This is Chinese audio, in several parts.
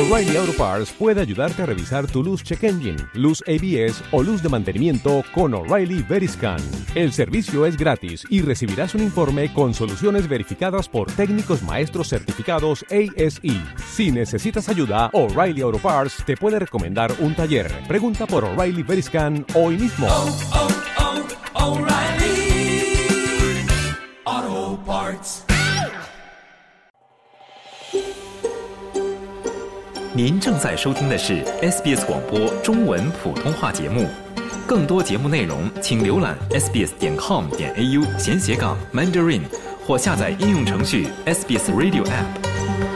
O'Reilly Auto Parts puede ayudarte a revisar tu luz check engine, luz ABS o luz de mantenimiento con O'Reilly Veriscan. El servicio es gratis y recibirás un informe con soluciones verificadas por técnicos maestros certificados ASE. Si necesitas ayuda, O'Reilly Auto Parts te puede recomendar un taller. Pregunta por O'Reilly Veriscan hoy mismo. O'Reilly Auto Parts。 您正在收听的是 SBS 广播中文普通话节目，更多节目内容请浏览 sbs.com.au/Mandarin 或下载应用程序 SBS Radio App。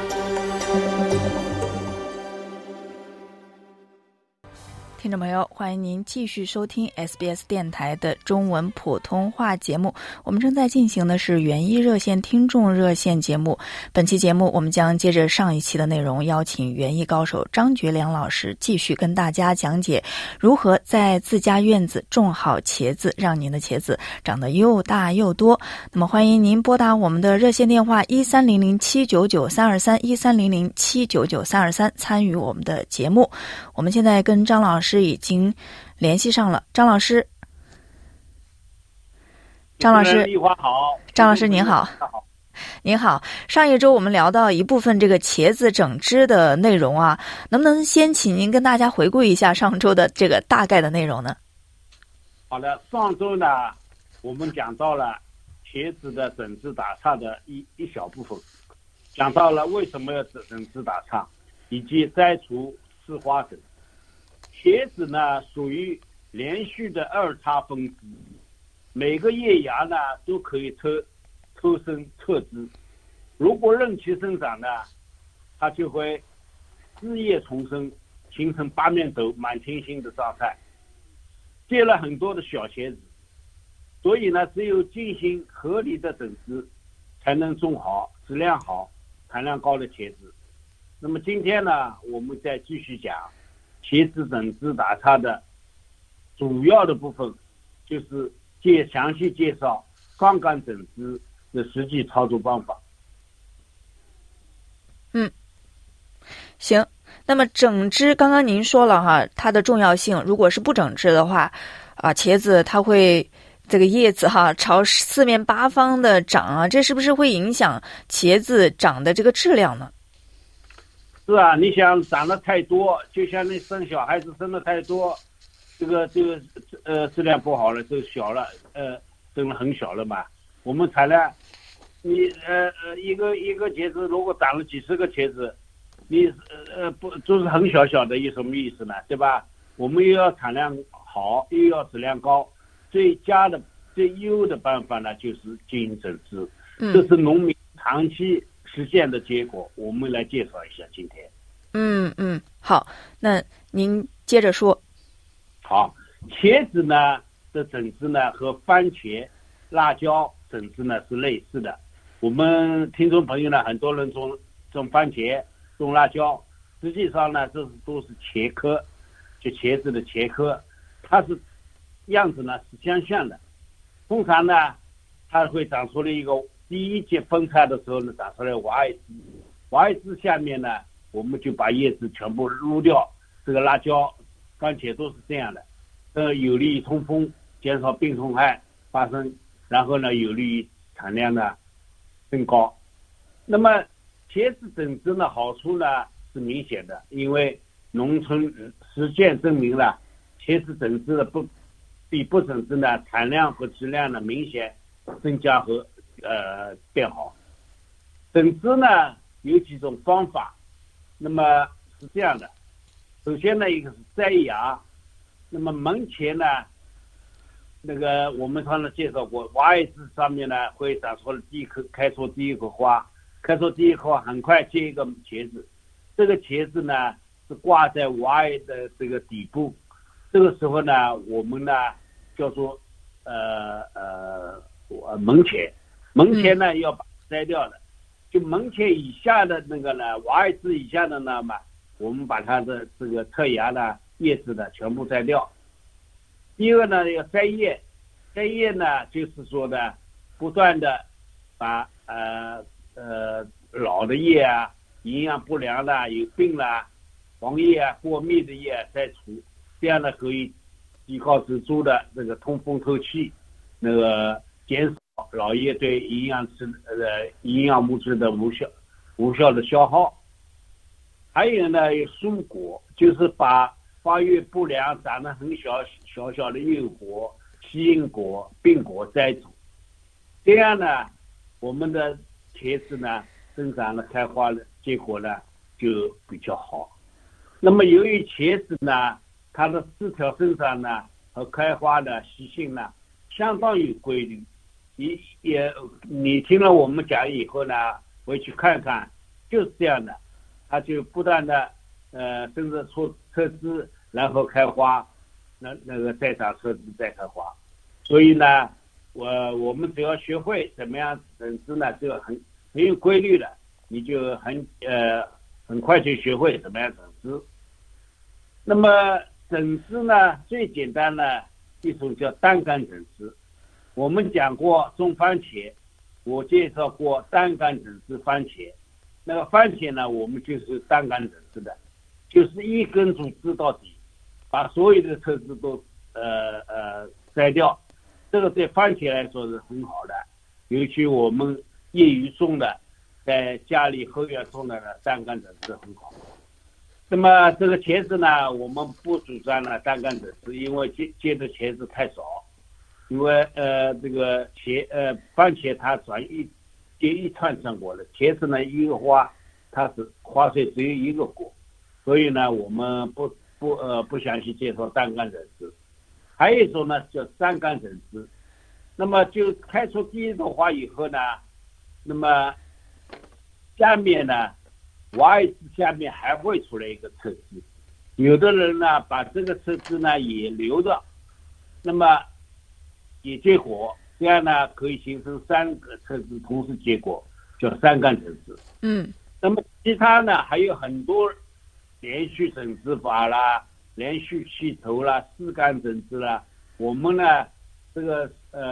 听众朋友，欢迎您继续收听 SBS 电台的中文普通话节目。我们正在进行的是园艺热线听众热线节目。本期节目我们将接着上一期的内容，邀请园艺高手张觉良老师继续跟大家讲解如何在自家院子种好茄子，让您的茄子长得又大又多。那么欢迎您拨打我们的热线电话1300-799-323 参与我们的节目。我们现在跟张老师已经联系上了。张老师，张老师您好。您好，上一周我们聊到一部分这个茄子整枝的内容啊，能不能先请您跟大家回顾一下上周的这个大概的内容呢？ 好的，上周呢我们讲到了茄子的整枝打杈的一小部分，讲到了为什么要整枝打杈，以及摘除刺花等。茄子呢属于连续的二叉分枝，每个叶芽呢都可以抽身侧枝，如果任其生长呢，它就会枝叶丛生，形成八面斗满天星的状态，结了很多的小茄子。所以呢，只有进行合理的整枝，才能种好质量好产量高的茄子。那么今天呢，我们再继续讲茄子整枝打杈的主要的部分，就是详细介绍杠杆整枝的实际操作方法。 行，那么整枝刚刚您说了哈，它的重要性，如果是不整枝的话茄子它会这个叶子朝四面八方的长啊，这是不是会影响茄子长的这个质量呢？ 是啊，你想长得太多，就像你生小孩子生的太多，这个质量不好了，就小了，生了很小了嘛。我们产量，你一个茄子如果长了几十个茄子，你不就是很小的，有什么意思呢？对吧？我们又要产量好，又要质量高，最优的办法呢，就是进行整枝。这是农民长期实践的结果，我们来介绍一下今天。 好，那您接着说。 好，茄子呢的整枝呢和番茄、辣椒整枝呢是类似的。我们听众朋友呢，很多人种番茄、种辣椒，实际上呢这都是茄科，就茄子的茄科，它是样子呢是相像的。通常呢，它会长出了一个第一节分叉的时候呢，长出来娃叶枝，娃叶枝下面呢，我们就把叶子全部撸掉。这个辣椒、番茄都是这样的，有利于通风，减少病虫害发生，然后呢，有利于产量呢增高。那么茄子整枝呢，好处呢是明显的，因为农村实践证明了，茄子整枝的比不整枝呢，产量和质量呢明显增加和变好。整枝呢有几种方法，那么是这样的。首先呢，一个是摘芽，那么门前呢，那个我们上次介绍过，娃叶枝上面呢会长出开出第一颗花，开出第一颗花很快接一个茄子，这个茄子呢是挂在娃叶的这个底部，这个时候呢我们呢叫做门前呢要把它摘掉的，就门前以下的那个呢，娃叶枝以下的呢嘛，我们把它的这个侧芽呢叶子呢全部摘掉。第二个呢要摘叶呢就是说呢不断的把老的叶啊，营养不良的有病啦， 黄叶啊、过密的叶摘除，这样呢可以提高植株的这个通风透气，那个减少老叶对营养物质的无效的消耗。还有呢，有疏果，就是把发育不良、长得很小的幼果、西硬果、病果摘除，这样呢，我们的茄子呢生长的开花的结果呢就比较好。那么由于茄子呢，它的枝条生长呢和开花的习性呢相当有规律，你听了我们讲以后呢，回去看看，就是这样的，它就不断的生着车枝，然后开花，那个再长车枝再开花。所以呢，我们只要学会怎么样整枝呢，这个很有规律的，你就很快就学会怎么样整枝。那么整枝呢，最简单的一种叫单杆整枝。我们讲过种番茄，我介绍过单杆整枝番茄。那个番茄呢，我们就是单杆整枝的，就是一根主枝到底，把所有的车枝都摘掉。这个对番茄来说是很好的，尤其我们业余种的，在家里后院种的单杆整枝很好。那么这个茄子呢，我们不主张呢单杆整枝，因为结的茄子太少。因为这个番茄它结一串果的，茄子呢一个花，它是花穗只有一个果，所以呢我们不详细介绍单杆整枝。还有一种呢叫三杆整枝，那么就开出第一朵花以后呢，那么下面呢挖一次，下面还会出来一个侧枝，有的人呢把这个侧枝呢也留着，那么也结果，这样呢可以形成三个侧枝同时结果，叫三杆整枝。那么其他呢还有很多连续整枝法啦，连续气头啦，四杆整枝啦。我们呢这个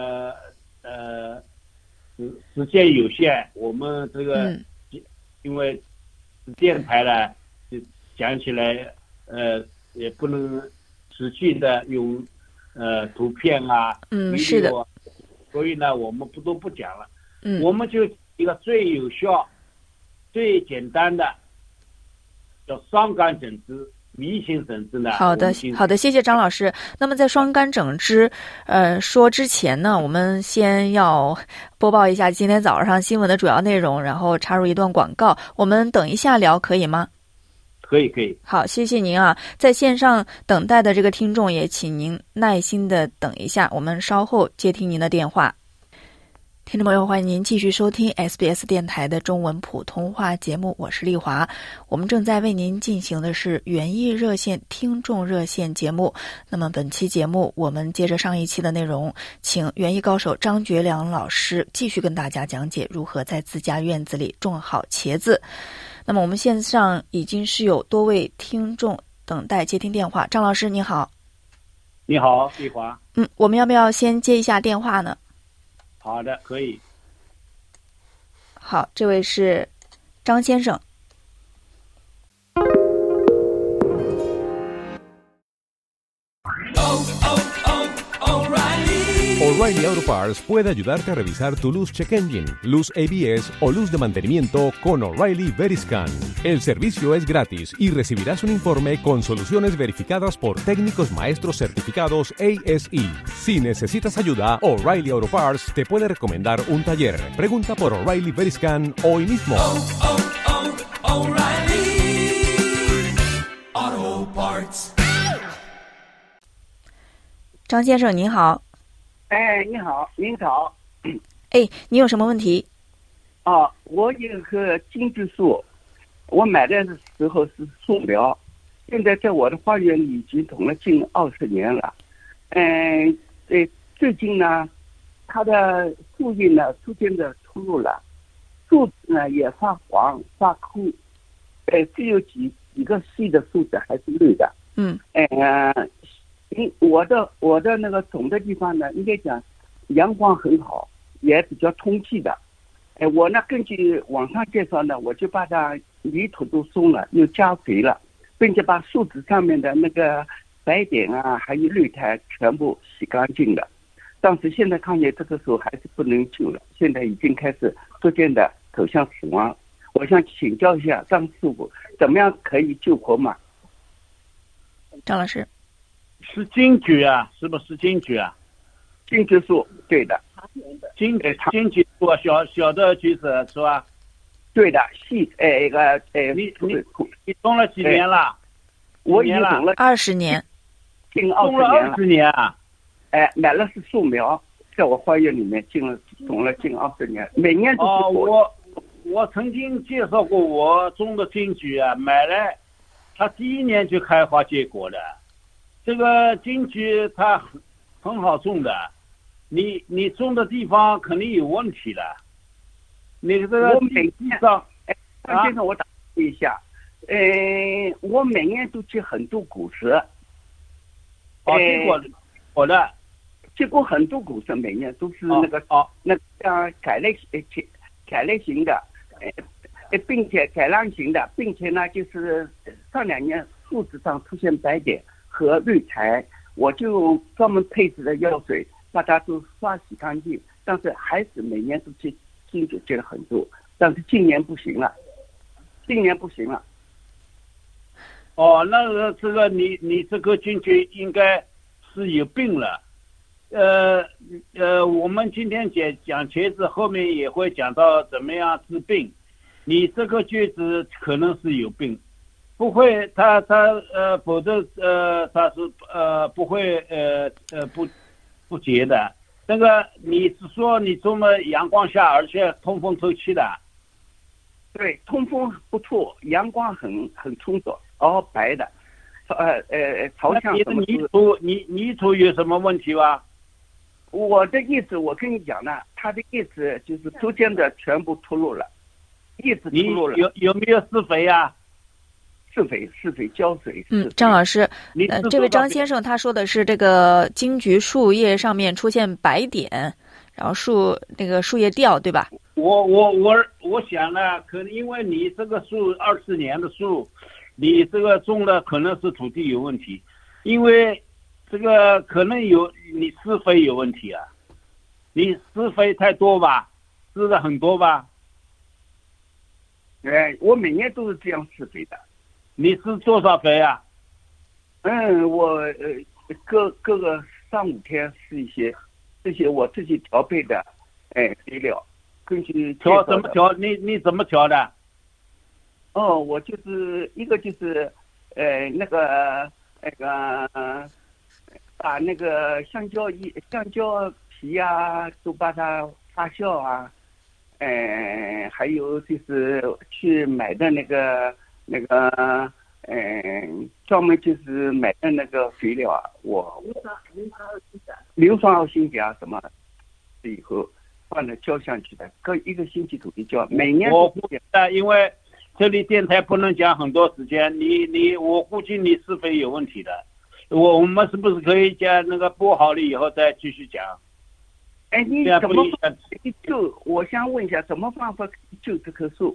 时间有限，我们这个因为电台呢就讲起来也不能实际的用图片啊， 是的， 所以呢我们不讲了。我们就一个最有效最简单的叫双杆整枝迷型整枝呢。 好的，谢谢张老师。那么在双杆整枝说之前呢，我们先要播报一下今天早上新闻的主要内容，然后插入一段广告。我们等一下聊可以吗？ 可以。 好，谢谢您啊。在线上等待的这个听众也请您耐心的等一下，我们稍后接听您的电话。听众朋友，欢迎您继续收听 SBS 电台的中文普通话节目，我是丽华。我们正在为您进行的是园艺热线听众热线节目。那么本期节目我们接着上一期的内容，请园艺高手张觉良老师继续跟大家讲解如何在自家院子里种好茄子。那么我们线上已经是有多位听众等待接听电话。张老师你好。 你好，丽华。 我们要不要先接一下电话呢？ 好的，可以。 好，这位是张先生。 O'Reilly Auto Parts puede ayudarte a revisar tu luz check engine, luz ABS o luz de mantenimiento con O'Reilly Veriscan. El servicio es gratis y recibirás un informe con soluciones verificadas por técnicos maestros certificados ASE. Si necesitas ayuda, O'Reilly Auto Parts te puede recomendar un taller. Pregunta por O'Reilly Veriscan hoy mismo. O'Reilly Auto Parts。 张先生您好。 你好，您好。 你有什么问题？ 我有棵金桔树，我买的时候是种苗，现在在我的花园里已经种了近20年了。最近呢，它的树叶呢逐渐的出露了，树枝呢也发黄发枯，只有几个细的树枝还是绿的。我的那个种的地方呢，应该讲阳光很好，也比较通气的。我呢根据网上介绍呢，我就把它泥土都松了，又加肥了， 并且把树枝上面的那个白点啊，还有绿苔全部洗干净了。但是现在看见这个树还是不能救了，现在已经开始逐渐的走向死亡。我想请教一下张师傅，怎么样可以救活嘛？ 张老师， 是金桔啊？是不是金桔啊？ 金桔树，对的。 金桔树小的橘子是吧？ 对的，细你种了几年了？ 我已经种了 20年， 近种了 20年了。 20年啊！ 买了是树苗，在我花园里面种了近20年，每年都是我曾经介绍过我种的金桔啊，买来它第1年就开花结果的。这个金桔它很好种的，你种的地方肯定有问题的。你这个地上， 张先生，我打断一下，我每年都结很多果实。结果很多果实每年都是那个像改类型的，并且改良型的，并且呢，就是上2年树枝上出现白点和绿苔，我就专门配置的药水把它都刷洗干净，但是还是每年都金桔结了很多，但是今年不行了。 那这个你这个金桔应该是有病了。我们今天讲茄子，后面也会讲到怎么样治病。你这个橘子可能是有病，不会，否则它是不会不结的。那个你是说你种了阳光下，而且通风透气的？ 对，通风不错，阳光很充足，白的，朝向什么？ 泥土有什么问题吧？ 我的叶子，我跟你讲呢，它的叶子就是逐渐的全部脱落了，叶子脱落了。 有没有施肥啊？ 施肥浇水。 张老师，这位张先生他说的是这个金桔树叶上面出现白点，然后树叶掉，对吧？ 我想呢，可能因为你这个树20年的树，你这个种的可能是土地有问题，因为这个可能你施肥有问题啊，你施肥太多吧，施的很多吧？ 我每年都是这样施肥的。 你施多少肥啊？ 我各个3、5天施一些，这些我自己调配的，肥料，根据调怎么调？你怎么调的？ 我就是一个就是把那个香蕉皮啊都把它发酵啊，还有就是去买的那个专门就是买的那个肥料啊，我硫酸二氢钾什么以后放了浇上去的，各1个星期土地浇，每年我估计因为这里电台不能讲很多时间，我估计你施肥有问题的。我们是不是可以讲那个播好了以后再继续讲？ 你怎么救？我想问一下，怎么方法救这棵树？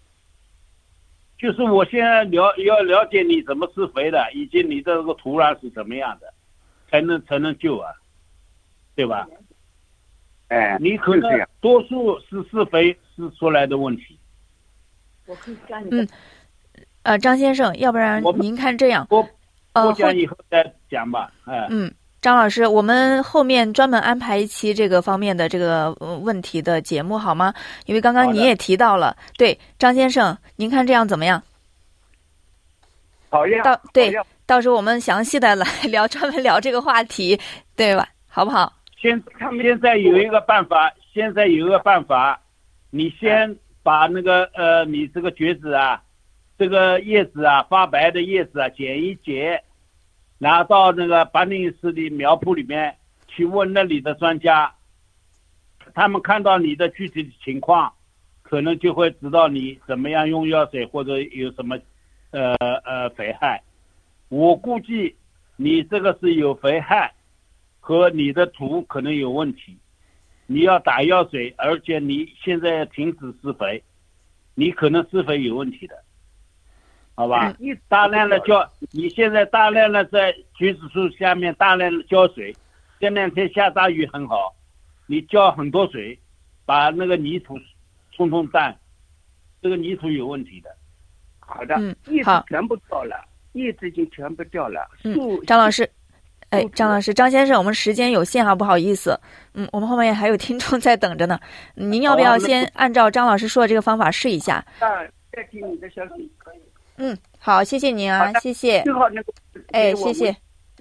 就是我现在要了解你怎么施肥的，以及你的这个土壤是怎么样的，才能救啊，对吧？你可能多数是施肥施出来的问题。 我可以教你。 张先生，要不然您看这样， 我讲以后再讲吧。 张老师，我们后面专门安排一期这个方面的这个问题的节目好吗？因为刚刚你也提到了，对，张先生，您看这样怎么样？ 好呀。 到时候我们详细的来聊，专门聊这个话题，对吧？好不好？ 现在有一个办法，你先把那个你这个橘子啊，这个叶子啊，发白的叶子啊，剪一截，拿到那个804的苗圃里面去问那里的专家，他们看到你的具体的情况，可能就会知道你怎么样用药水或者有什么肥害。我估计你这个是有肥害和你的土可能有问题，你要打药水，而且你现在要停止施肥，你可能施肥有问题的。 好吧？大量的你现在大量的在橘子树下面大量的浇水，这两天下大雨很好，你浇很多水，把那个泥土冲淡，这个泥土有问题的。 好的，叶子全部掉了，叶子已经全部掉了。 张老师。张老师，张先生，我们时间有限哈，不好意思。我们后面还有听众在等着呢。您要不要先按照张老师说的这个方法试一下？ 再听你的消息可以。 好，谢谢您啊，谢谢。 最好那个， 谢谢。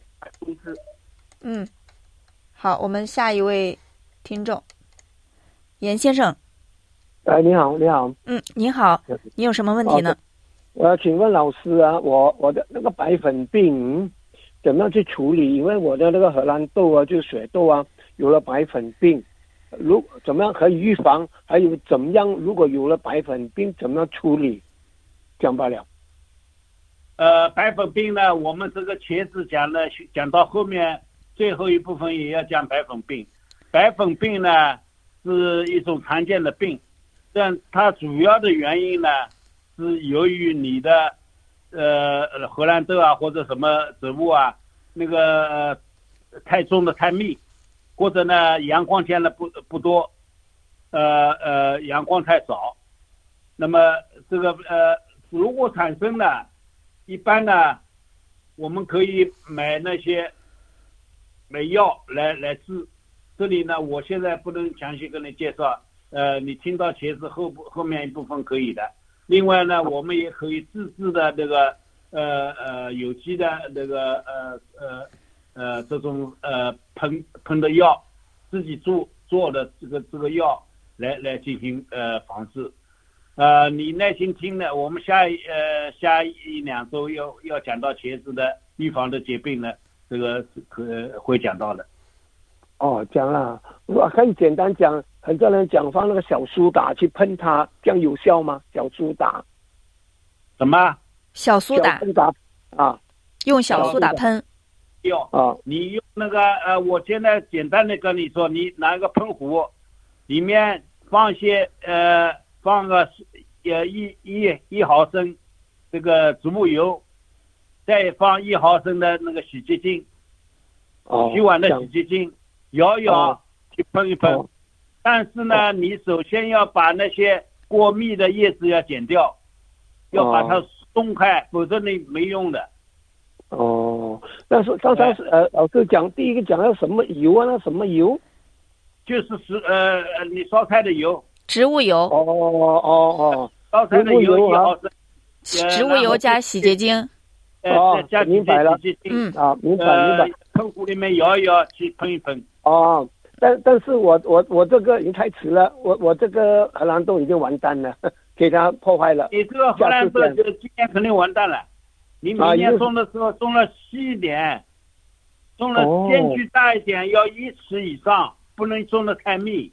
好，我们下一位听众，严先生。 你好，你好。 您好，你有什么问题呢？ 我要请问老师啊，我的那个白粉病怎么样去处理？因为我的那个荷兰豆啊，就是水豆啊，有了白粉病，怎么样可以预防？还有怎么样，如果有了白粉病，怎么样处理？讲罢了。 白粉病呢，我们这个茄子讲到后面最后一部分也要讲白粉病。白粉病呢是一种常见的病，但它主要的原因呢是由于你的荷兰豆啊或者什么植物啊，那个太种的太密，或者呢阳光见的不多，阳光太少。那么这个如果产生呢，一般呢我们可以买那些药来治。这里呢我现在不能详细跟你介绍，你听到茄子后面一部分可以的。另外呢，我们也可以自制的这个有机的这个这种喷的药，自己做的这个药来进行防治。你耐心听呢，我们下一两周要讲到茄子的预防的疾病呢，这个会讲到的。 讲了，我可以简单讲，很多人讲放那个小苏打去喷它，这样有效吗？小苏打？ 什么？ 小苏打啊？ 用小苏打喷？ 你用那个我现在简单的跟你说，你拿一个喷壶，里面放个1毫升这个植物油，再放1毫升的那个洗洁精，洗碗的洗洁精。摇去喷一喷，但是呢，你首先要把那些过密的叶子要剪掉，要把它松开，否则你没用的。 但是刚才老师讲第一个讲要什么油啊？那什么油？ 就是你烧菜的油， 植物油。 烧菜的油1毫升， 植物油加洗洁精。 加明白了。明白。 喷壶里面摇一摇，去喷一喷。 但是我这个已经太迟了，我这个荷兰豆已经完蛋了，给它破坏了。 你这个荷兰豆今年肯定完蛋了。你明年种的时候种了细一点，种了间距大一点，要1尺以上，不能种的太密。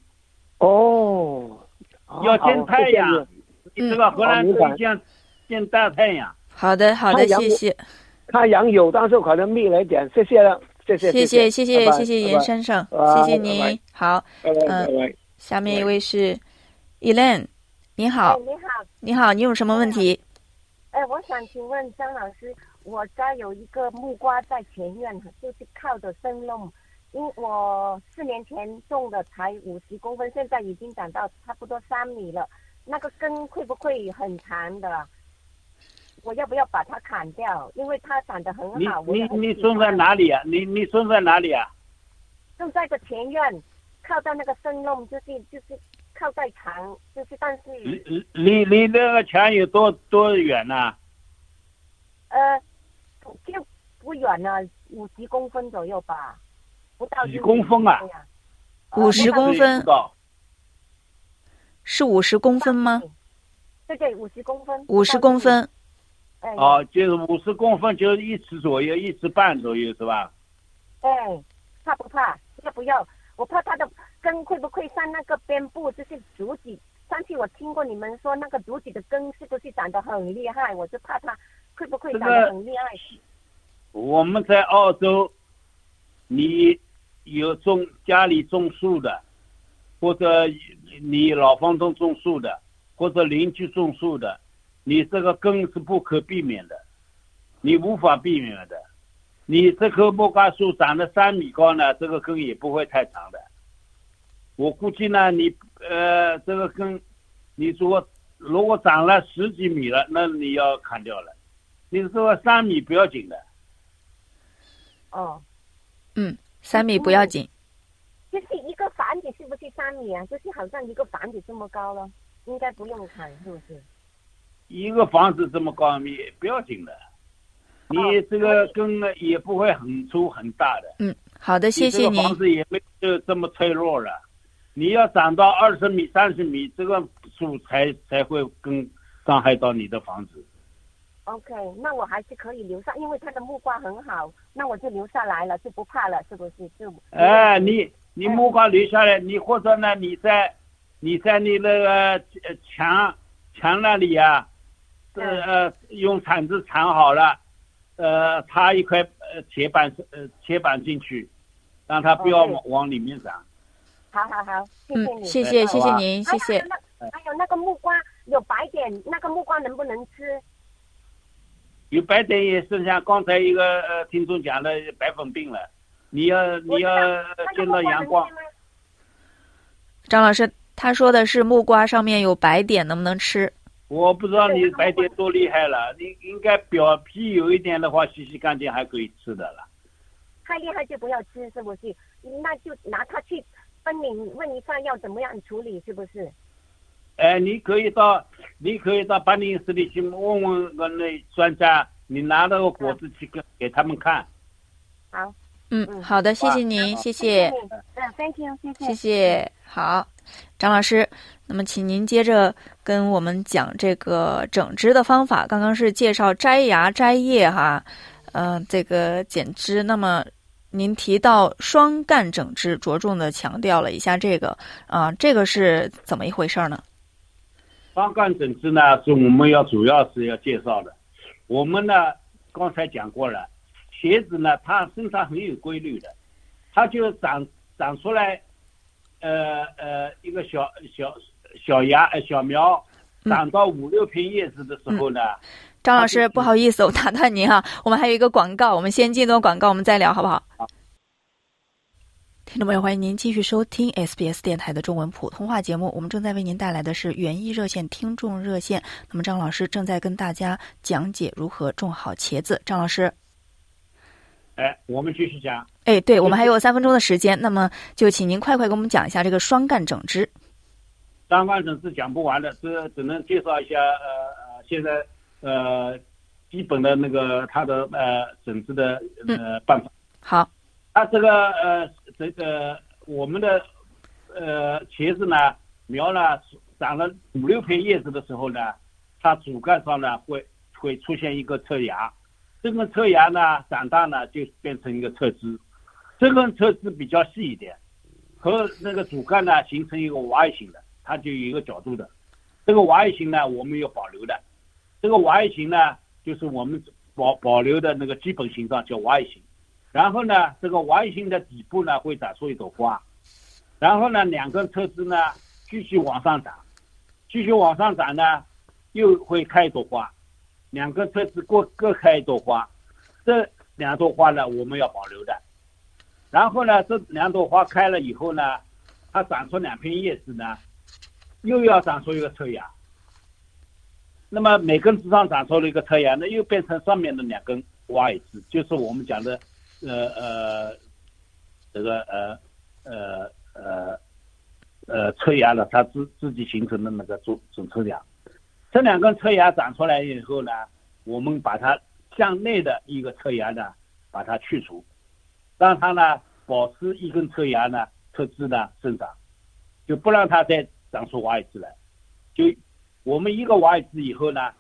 要见太阳。你这个荷兰豆见大太阳。 好的，谢谢。 太阳有，但是可能密了一点。谢谢了。谢谢严先生，谢谢您。好，下面一位是 Elaine， 你好，你好，你有什么问题？ 我想请问张老师，我家有一个木瓜在前院，就是靠着生弄，因我4年前种的才50公分，现在已经长到差不多3米了，那个根会不会很长的？我要不要把它砍掉？因为它长得很好。 你种在哪里啊？你种在哪里啊？ 种在个前院，靠到那个生弄，就是靠在墙，就是但是。 离那个墙有多远呢？ 就不远了，50公分左右吧，不到。 几公分啊 ？50公分。是50公分吗？ 对，50公分。 50公分。 就是50公分，就是1尺左右，1尺半左右，是吧？ 怕不怕？要不要？我怕它的根会不会像那个边部，就是竹子。上次我听过你们说那个竹子的根是不是长得很厉害？我就怕它会不会长得很厉害。 我们在澳洲，你有家里种树的，或者你老房东种树的，或者邻居种树的。 你这个根是不可避免的，你无法避免的。你这棵木瓜树长得3米高呢，这个根也不会太长的。我估计呢，你这个根，你如果长了10几米了，那你要砍掉了。你这个3米不要紧的。 哦 ，3米不要紧。 就是一个房子是不是3米啊？就是好像一个房子这么高了，应该不用砍，是不是？ 一个房子这么高也不要紧的，你这个根呢也不会很粗很大的。 好的，谢谢您。 这个房子也没有这么脆弱了。你要长到20米、30米，这个树才会更伤害到你的房子。 OK， 那我还是可以留下，因为它的木瓜很好，那我就留下来了，就不怕了，是不是？你木瓜留下来，你或者呢，你在你那个墙那里啊，用铲子铲好了，插一块铁板进去，让它不要往里面长。 好，谢谢你。 谢谢您，谢谢。 还有那个木瓜有白点，那个木瓜能不能吃？ 有白点也是像刚才一个听众讲的白粉病了，你要见到阳光。 张老师，他说的是木瓜上面有白点，能不能吃？ 我不知道你白点多厉害了，你应该表皮有一点的话，洗干净还可以吃的了。 太厉害就不要吃，是不是？那就拿它去问一下要怎么样处理，是不是？ 你可以到班尼斯里去问问那专家，你拿那个果子去给他们看。 好。 好的，谢谢您，谢谢。 thank you， 谢谢。好，张老师，那么请您接着跟我们讲这个整枝的方法。刚刚是介绍摘芽摘叶哈，这个剪枝。那么您提到双干整枝，着重的强调了一下这个这个是怎么一回事呢？ 双干整枝呢，是我们主要是要介绍的。我们呢刚才讲过了。茄子呢，它生长很有规律的，它就长出来，一个小芽小苗，长到5、6片叶子的时候呢。 张老师，不好意思，我打断您哈，我们还有一个广告，我们先进段广告，我们再聊好不好？ 好。 听众朋友，欢迎您继续收听 SBS 电台的中文普通话节目。我们正在为您带来的是园艺热线听众热线。那么张老师正在跟大家讲解如何种好茄子。张老师。 我们继续讲。 对，我们还有3分钟的时间，那么就请您快给我们讲一下这个双干整枝。 双干整枝讲不完的，这只能介绍一下现在基本的那个它的整枝的办法。 好。 它这个我们的茄子呢苗呢长了5、6片叶子的时候呢，它主干上呢会出现一个侧芽。这根侧芽呢长大呢就变成一个侧枝，这根侧枝比较细一点，和那个主干呢形成一个 Y 型的，它就有一个角度的。这个 Y 型呢我们要保留的，这个 Y 型呢就是我们保留的那个基本形状叫 Y 型。然后呢这个 Y 型的底部呢会长出一朵花，然后呢2根侧枝呢继续往上长，呢又会开一朵花。2根侧枝各开一朵花，这2朵花呢我们要保留的。然后呢这2朵花开了以后呢，它长出2片叶子呢，又要长出一个侧芽。那么每根枝上长出了一个侧芽呢，又变成上面的2根 Y 枝，就是我们讲的侧芽了，它自己形成的那个总侧芽。这2根侧芽长出来以后呢，我们把它向内的一个侧芽呢把它去除，让它呢保持一根侧芽呢侧枝呢生长，就不让它再长出 Y 枝来。就我们一个 Y 枝以后呢，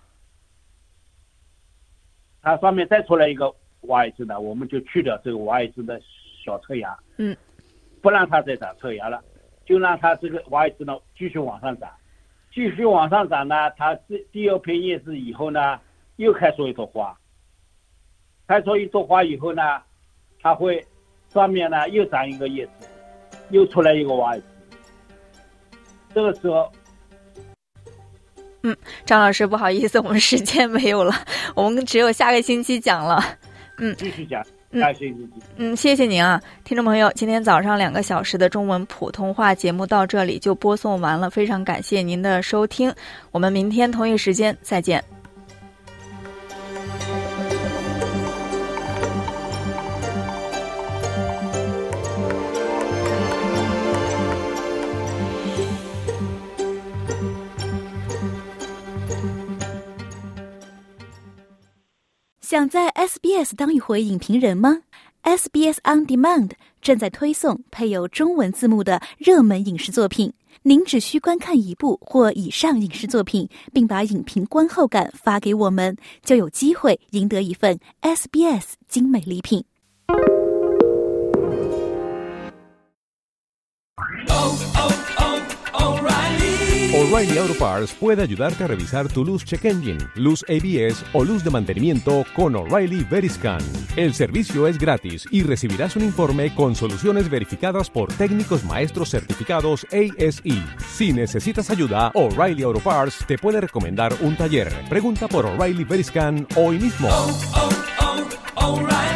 它上面再出来一个 Y 枝呢，我们就去掉这个 Y 枝的小侧芽，不让它再长侧芽了，就让它这个 Y 枝呢继续往上长。呢，它第2片叶子以后呢，又开出一朵花。开出一朵花以后呢，它会上面呢又长一个叶子，又出来一个 Y 枝。这个时候， 张老师，不好意思，我们时间没有了，我们只有下个星期讲了。 继续讲。下星期。 谢谢您啊，听众朋友，今天早上2个小时的中文普通话节目到这里就播送完了，非常感谢您的收听，我们明天同一时间再见。 想在 SBS 当一回影评人吗？ SBS On Demand 正在推送配有中文字幕的热门影视作品，您只需观看一部或以上影视作品，并把影评观后感发给我们，就有机会赢得一份 SBS 精美礼品。 O'Reilly Auto Parts puede ayudarte a revisar tu luz check engine, luz ABS o luz de mantenimiento con O'Reilly Veriscan. El servicio es gratis y recibirás un informe con soluciones verificadas por técnicos maestros certificados ASE. Si necesitas ayuda, O'Reilly Auto Parts te puede recomendar un taller. Pregunta por O'Reilly Veriscan hoy mismo. O'Reilly.